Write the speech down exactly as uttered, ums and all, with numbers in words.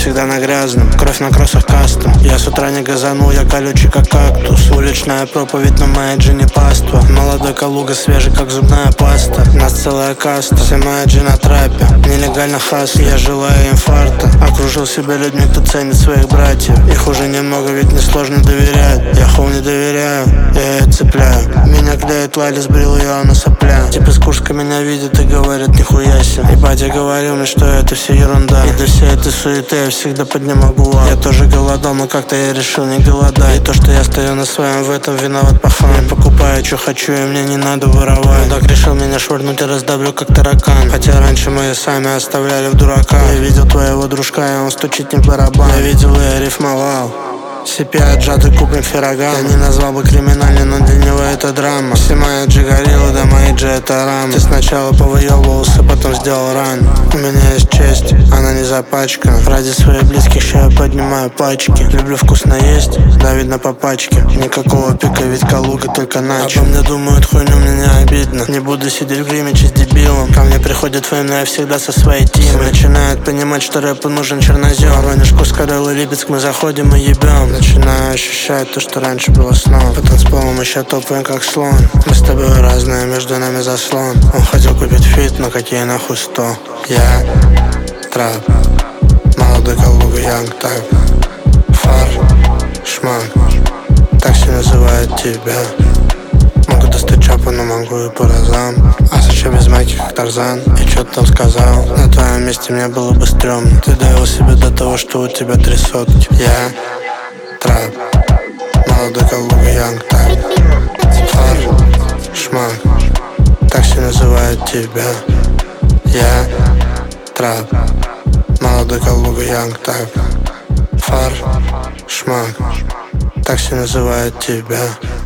всегда на грязном. Кровь на кроссах кастом. Я с утра не газанул, я колючий как кактус. Уличная проповедь на моей джине паства. Молодой Калуга, свежий как зубная паста. Нас целая каста, все моя джи на трапе. Нелегально хасл, я желаю инфаркта. Окружил себя людьми, кто ценит своих братьев. Их уже немного, ведь несложно доверять. Я хол не доверяю, я ее цепляю. Меня клеит Лали, сбрил ее на сопля. Типа с Курска меня видят и говорят нихуя себе. И батя говорил мне, что это все ерунда. И до всей этой суеты я всегда подниму гула. Я тоже голодал, но как-то я решил не голодать. И то, что я стою на своем, в этом виноват пахан. Я покупаю, что хочу, и мне не надо воровать. Так решил меня швырнуть и раздавлю, как таракан. Хотя раньше мы сами оставляли в дурака. Я видел твоего дружка, и он стучит не по барабан. Я видел, и я рифмовал. си пи отжатый купим феррагам. Я не назвал бы криминальный, но для него это драма. Все мои джи гориллы, да мои джи это рама. Ты сначала повыебывался, потом сделал ран. У меня есть честь, она не запачкана. Ради своих близких ща я поднимаю пачки. Люблю вкусно есть, да видно по пачке. Никакого пика, ведь Калуга только начал. Обо мне думают хуйню, мне не обидно. Не буду сидеть в гримиче с дебилом. Ко мне приходит фейм, но я всегда со своей тимой. Начинают понимать, что рэпу нужен чернозем. Воронеж, Курскадел и Липецк, мы заходим и ебем. Начинаю ощущать то, что раньше было сном. По танцполам еще топаем как слон. Мы с тобой разные, между нами заслон. Он хотел купить фит, но какие нахуй сто. Я трап, молодой Калуга, янг так. Фар, шмак, такси называет тебя. Могу достать чапу, но могу и по разам. А зачем без майки, как Тарзан? И чё ты там сказал? На твоем месте мне было бы стрёмно. Ты довел себя до того, что у тебя три сотки. Я трап, молодой Калуга, янг так. Фар, шмак, такси называет тебя. Я трап, молодой Калуга, янг так. Фар, шмак, такси называет тебя.